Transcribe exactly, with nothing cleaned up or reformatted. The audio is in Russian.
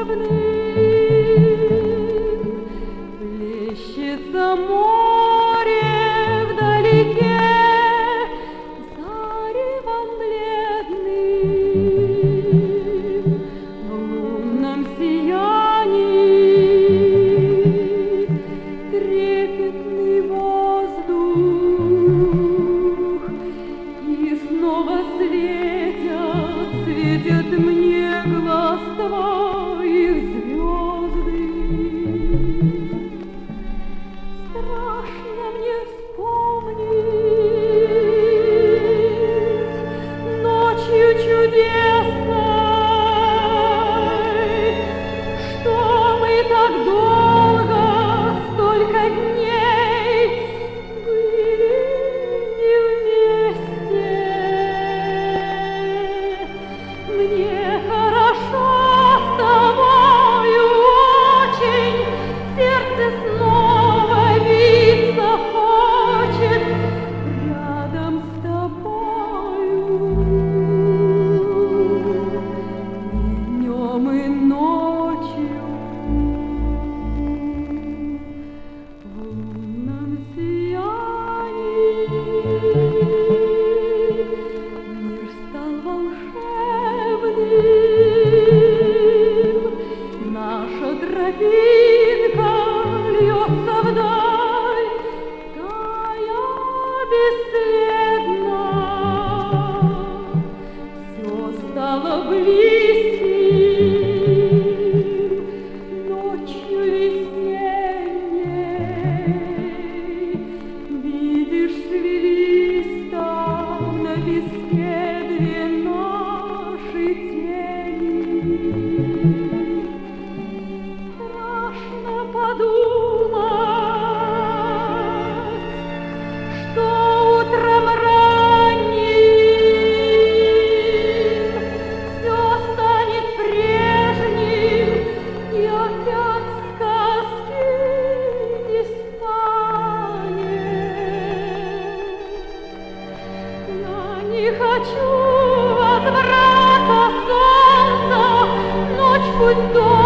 Плещется море вдалеке, заревом бледным, в лунном сиянии трепетный воздух, и снова светят, светят мне глаз твоих звезды. Страшно мне вспомнить ночью чудесной, что мы так долго, столько дней были не вместе. Мне хорошо с тобою очень, сердце снова биться хочет рядом с тобою. Днем и ночью в лунном сиянии мир стал волшебным, наша тропинка льется вдаль, тая бесследно. Все стало близким ночью весенней. Видишь, свелись там на песке две наши тени. Страшно подумать, что утром ранним все станет прежним, и опять сказки не станет. Я не хочу возврата солнца, ночь пусть долгая.